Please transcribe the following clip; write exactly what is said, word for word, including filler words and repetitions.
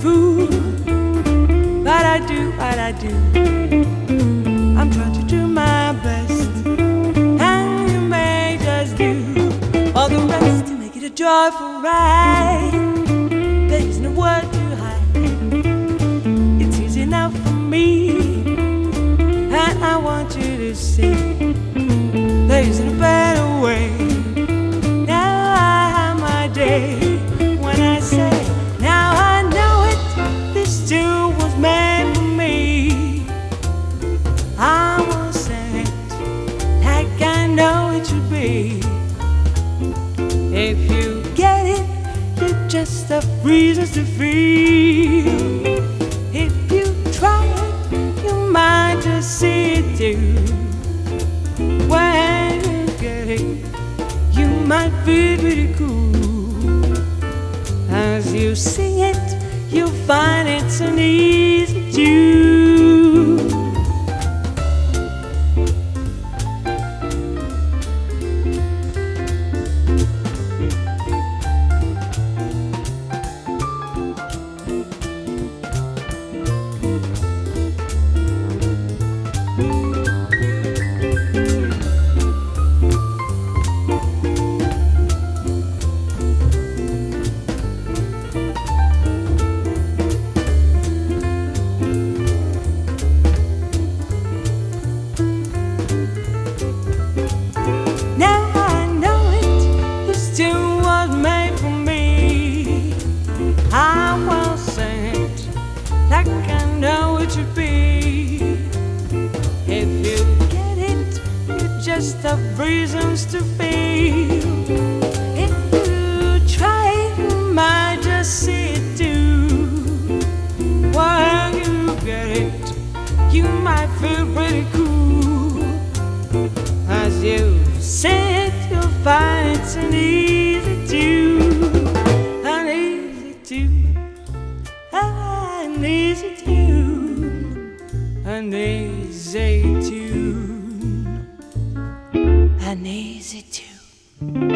fool, but I do what I do. I'm trying to do my best, and you may just do all the rest to make it a joyful ride. There's no word to hide. It's easy enough for me, and I want you to see there isn't a better way. Now I have my day when I say, now I know it, this tune was made for me. I won't say it like I know it should be. If you get it, you just have reasons to feel. If you try it, you might just see it too. When you get it, you might feel pretty cool. As you sing it, you'll find it's an easy tune. Just have reasons to feel. If you try it, you might just see it too. When you get it, you might feel pretty cool. As you sing it, you'll find it's an easy tune. An easy tune. An easy tune. An easy tune. An easy tune.